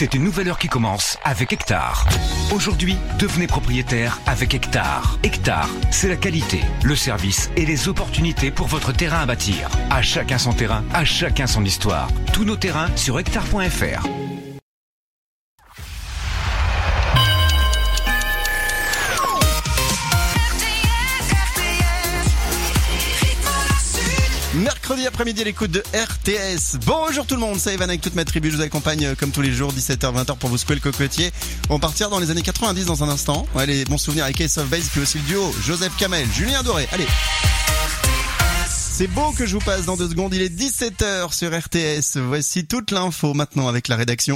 C'est une nouvelle heure qui commence avec Hectare. Aujourd'hui, devenez propriétaire avec Hectare. Hectare, c'est la qualité, le service et les opportunités pour votre terrain à bâtir. À chacun son terrain, à chacun son histoire. Tous nos terrains sur hectare.fr. Mercredi après-midi à l'écoute de RTS. Bonjour tout le monde, c'est Evan avec toute ma tribu. Je vous accompagne comme tous les jours 17h-20h pour vous secouer le cocotier. On partira dans les années 90 dans un instant. Ouais, les bons souvenirs avec Ace of Base, puis aussi le duo Joseph Kamel, Julien Doré. Allez, c'est beau que je vous passe dans 2 secondes. Il est 17h sur RTS. Voici toute l'info maintenant avec la rédaction.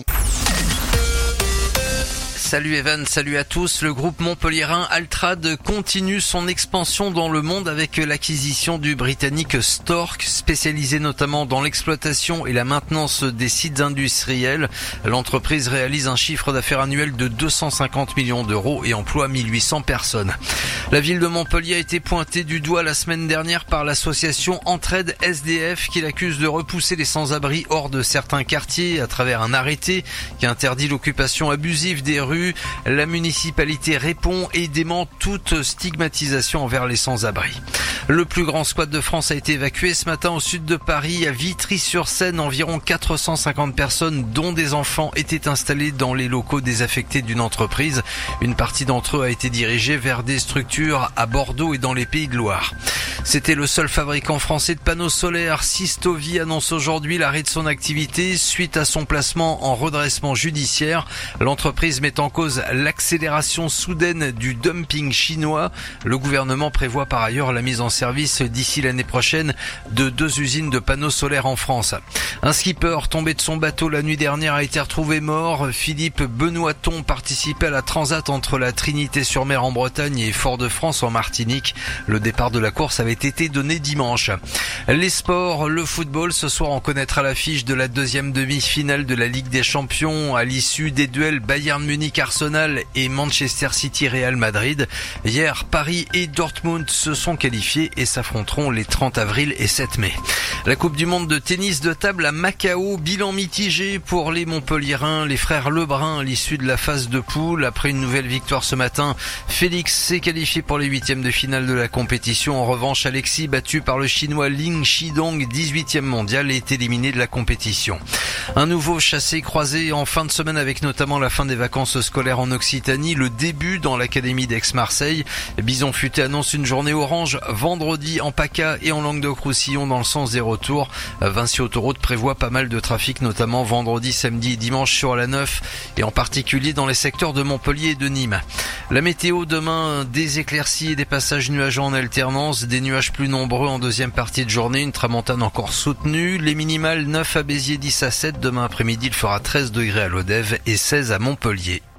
Salut Evan, salut à tous. Le groupe montpelliérain Altrad continue son expansion dans le monde avec l'acquisition du britannique Stork, spécialisé notamment dans l'exploitation et la maintenance des sites industriels. L'entreprise réalise un chiffre d'affaires annuel de 250 millions d'euros et emploie 1800 personnes. La ville de Montpellier a été pointée du doigt la semaine dernière par l'association Entraide SDF qui l'accuse de repousser les sans-abri hors de certains quartiers à travers un arrêté qui interdit l'occupation abusive des rues. La municipalité répond et dément toute stigmatisation envers les sans-abri. Le plus grand squat de France a été évacué ce matin au sud de Paris, à Vitry-sur-Seine. Environ 450 personnes, dont des enfants, étaient installées dans les locaux désaffectés d'une entreprise. Une partie d'entre eux a été dirigée vers des structures à Bordeaux et dans les Pays de Loire. C'était le seul fabricant français de panneaux solaires. Sistovi annonce aujourd'hui l'arrêt de son activité suite à son placement en redressement judiciaire. L'entreprise met en cause l'accélération soudaine du dumping chinois. Le gouvernement prévoit par ailleurs la mise en service d'ici l'année prochaine de 2 usines de panneaux solaires en France. Un skipper tombé de son bateau la nuit dernière a été retrouvé mort. Philippe Benoîton participait à la transat entre la Trinité-sur-Mer en Bretagne et Fort-de-France en Martinique. Le départ de la course avait été donné dimanche. Les sports, le football, ce soir on connaîtra l'affiche de la 2e demi-finale de la Ligue des Champions à l'issue des duels Bayern Munich-Arsenal et Manchester City-Real Madrid. Hier, Paris et Dortmund se sont qualifiés et s'affronteront les 30 avril et 7 mai. La Coupe du monde de tennis de table à Macao, bilan mitigé pour les Montpelliérains, les frères Lebrun à l'issue de la phase de poule. Après une nouvelle victoire ce matin, Félix s'est qualifié pour les 8e de finale de la compétition. En revanche, Alexis, battu par le chinois Ling Shidong, 18e mondial, est éliminé de la compétition. Un nouveau chassé-croisé en fin de semaine avec notamment la fin des vacances scolaires en Occitanie, le début dans l'académie d'Aix-Marseille. Bison Futé annonce une journée orange vendredi en PACA et en Languedoc-Roussillon dans le sens des retours. Vinci Autoroute prévoit pas mal de trafic, notamment vendredi, samedi et dimanche sur la 9 et en particulier dans les secteurs de Montpellier et de Nîmes. La météo demain, des éclaircies et des passages nuageux en alternance, des nuages plus nombreux en deuxième partie de journée, une tramontane encore soutenue, les minimales 9 à Béziers, 10 à 7, demain après-midi il fera 13 degrés à Lodève et 16 à Montpellier.